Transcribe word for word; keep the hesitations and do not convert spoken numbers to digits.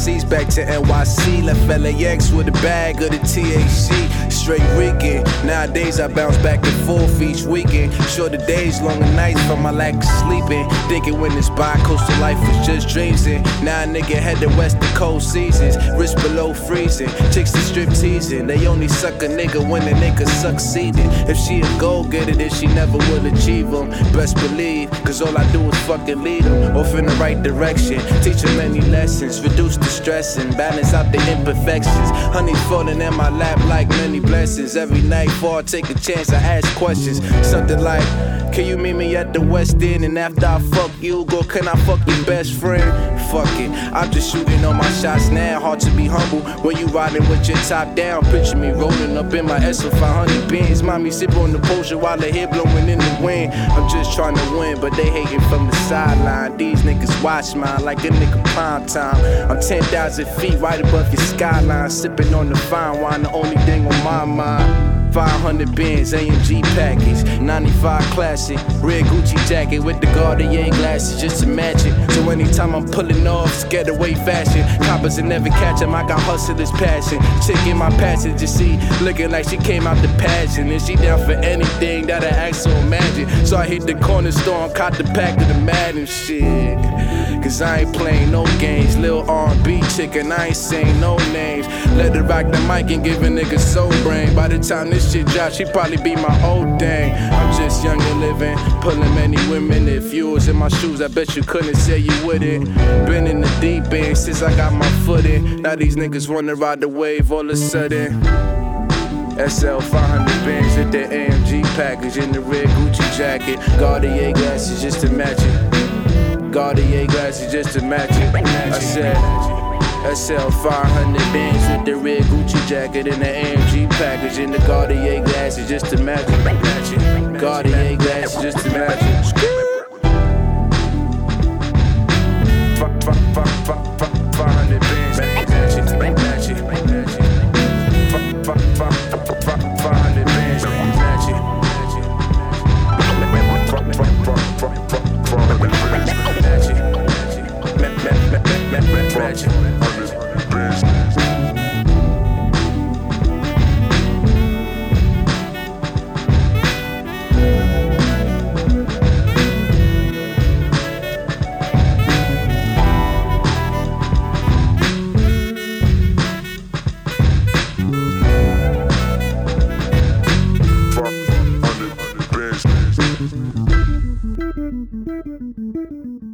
overseas, back to N Y C. Left L A X with a bag of the T H C. Straight weekend. Nowadays I bounce back and forth each weekend. Shorter days, longer nights from my lack of sleeping. Thinking when this bi-coastal life was just dreams. And now a nigga headed west to cold seasons. Wrist below freezing. Chicks to strip teasing. They only suck a nigga when the nigga succeeding. If she a go-getter, then she never will achieve them. Best believe, cause all I do is fucking lead them off in the right direction. Teach them many lessons. Reduce the stress and balance out the imperfections. Honey's falling in my lap like many blessings. Every night before I take a chance, I ask questions. Something like, can you meet me at the West End? And after I fuck you, go, can I fuck your best friend? Fuck it, I'm just shooting all my shots now. Hard to be humble when you riding with your top down. Picture me rolling up in my S O five hundred Benz. Mommy sip on the potion while the hair blowing in the wind. I'm just trying to win, but they hating from the sideline. These niggas watch mine like a nigga prime time. I'm ten thousand feet right above your skyline. Sipping on the fine wine, the only thing on my mind. five hundred Benz, A M G package, ninety-five classic, red Gucci jacket with the Cartier glasses just to match it. So anytime I'm pulling off, scared away fashion. Coppers will never catch 'em, I got hustler's passion. Chick in my passenger seat, looking like she came out the pageant. And she down for anything that I act so imagine. So I hit the corner store and caught the pack of the Madden shit. Cause I ain't playing no games, lil' R and B chicken, I ain't saying no names. Let her rock the mic and give a nigga soul brain. By the time this shit drops, she probably be my old dang. I'm just young and living, pulling many women. If you was in my shoes, I bet you couldn't say you wouldn't. Been in the deep end since I got my foot in. Now these niggas wanna ride the wave all of a sudden. S L five hundred Benz with the A M G package in the red Gucci jacket. Cartier glasses just to match it. Cartier glasses just to match it. I said S L five hundred Benz with the red Gucci jacket and the A M G package and the Cartier glasses just to match it. Cartier glasses just to match it. five hundred Benz, match it, match it, match it. five hundred Benz, match it. Thank you.